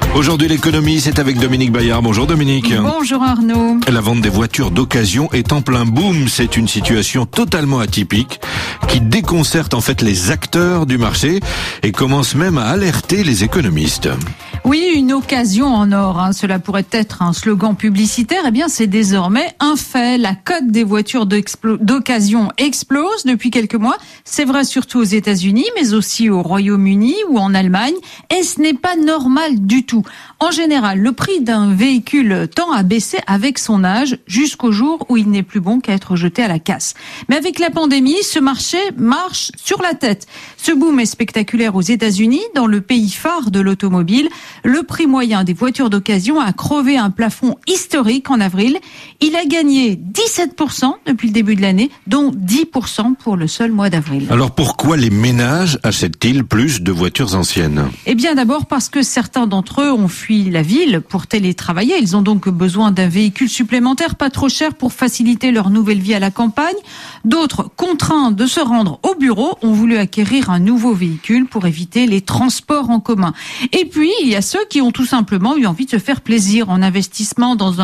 Aujourd'hui, l'économie, c'est avec Dominique Bayard. Bonjour Dominique. Bonjour Arnaud. La vente des voitures d'occasion est en plein boom. C'est une situation totalement atypique qui déconcerte en fait les acteurs du marché et commence même à alerter les économistes. Oui, une occasion en or. Cela pourrait être un slogan publicitaire. Eh bien, c'est désormais un fait. La cote des voitures d'occasion explose depuis quelques mois. C'est vrai surtout aux États-Unis, mais aussi au Royaume-Uni ou en Allemagne. Et ce n'est pas normal du tout. En général, le prix d'un véhicule tend à baisser avec son âge jusqu'au jour où il n'est plus bon qu'à être jeté à la casse. Mais avec la pandémie, ce marché marche sur la tête. Ce boom est spectaculaire aux États-Unis, dans le pays phare de l'automobile. Le prix moyen des voitures d'occasion a crevé un plafond historique en avril. Il a gagné 17% depuis le début de l'année, dont 10% pour le seul mois d'avril. Alors pourquoi les ménages achètent-ils plus de voitures anciennes ? Eh bien d'abord parce que certains d'entre eux ont fui la ville pour télétravailler. Ils ont donc besoin d'un véhicule supplémentaire pas trop cher pour faciliter leur nouvelle vie à la campagne. D'autres, contraints de se rendre au bureau, ont voulu acquérir un nouveau véhicule pour éviter les transports en commun. Et puis, il y a ceux qui ont tout simplement eu envie de se faire plaisir en investissant dans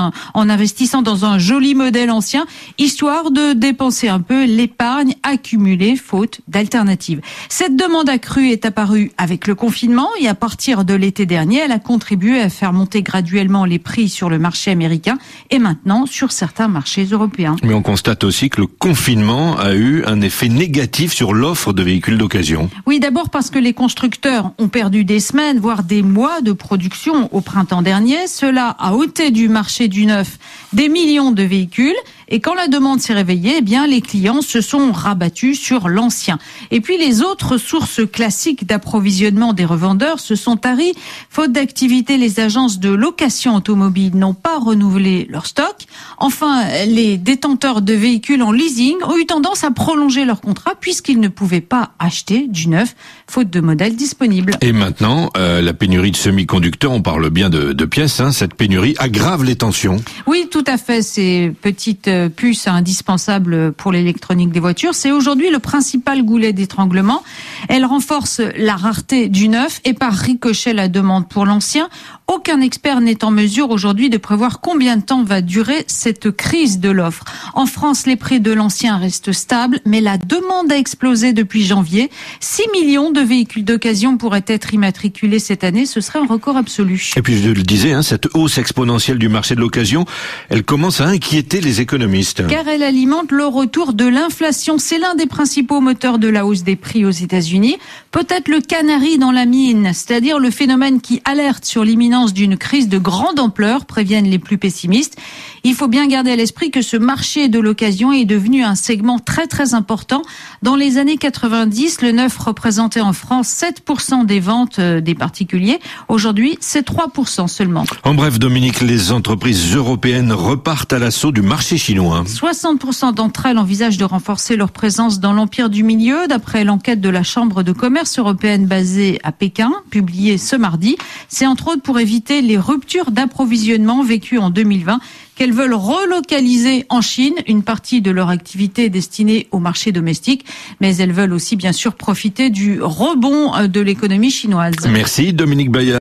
un joli modèle ancien, histoire de dépenser un peu l'épargne accumulée faute d'alternatives. Cette demande accrue est apparue avec le confinement et à partir de l'été dernier, elle a contribué à faire monter graduellement les prix sur le marché américain et maintenant sur certains marchés européens. Mais on constate aussi que le confinement a eu un effet négatif sur l'offre de véhicules d'occasion. Oui, d'abord parce que les constructeurs ont perdu des semaines, voire des mois de production au printemps dernier. Cela a ôté du marché du neuf des millions de véhicules. Et quand la demande s'est réveillée, eh bien, les clients se sont rabattus sur l'ancien. Et puis, les autres sources classiques d'approvisionnement des revendeurs se sont taries. Faute d'activité, les agences de location automobile n'ont pas renouvelé leur stock. Enfin, les détenteurs de véhicules en leasing ont eu tendance à prolonger leur contrat puisqu'ils ne pouvaient pas acheter du neuf, faute de modèles disponibles. Et maintenant, la pénurie de semi-conducteurs, on parle bien de pièces, cette pénurie aggrave les tensions. Oui, tout à fait. Ces petites puces indispensables pour l'électronique des voitures, c'est aujourd'hui le principal goulet d'étranglement. Elle renforce la rareté du neuf et par ricochet la demande pour l'ancien. Aucun expert n'est en mesure aujourd'hui de prévoir combien de temps va durer cette crise de l'offre. En France, les prix de l'ancien restent stables, mais la demande a explosé depuis janvier. 6 millions de véhicules d'occasion pourraient être immatriculés cette année. Ce serait un record absolu. Et puis je le disais, cette hausse exponentielle du marché de l'occasion, elle commence à inquiéter les économistes. Car elle alimente le retour de l'inflation. C'est l'un des principaux moteurs de la hausse des prix aux États-Unis. Peut-être le canari dans la mine, c'est-à-dire le phénomène qui alerte sur l'imminence d'une crise de grande ampleur, préviennent les plus pessimistes. Il faut bien garder à l'esprit que ce marché de l'occasion est devenu un segment très très important. Dans les années 90, le neuf représentait en France 7% des ventes des particuliers. Aujourd'hui, c'est 3% seulement. En bref, Dominique, les entreprises européennes repartent à l'assaut du marché chinois. 60% d'entre elles envisagent de renforcer leur présence dans l'empire du milieu, d'après l'enquête de la Chambre de commerce européenne basée à Pékin, publiée ce mardi. C'est entre autres pour éviter les ruptures d'approvisionnement vécues en 2020 qu'elles veulent relocaliser en Chine une partie de leur activité destinée au marché domestique, mais elles veulent aussi bien sûr profiter du rebond de l'économie chinoise. Merci Dominique Bayard.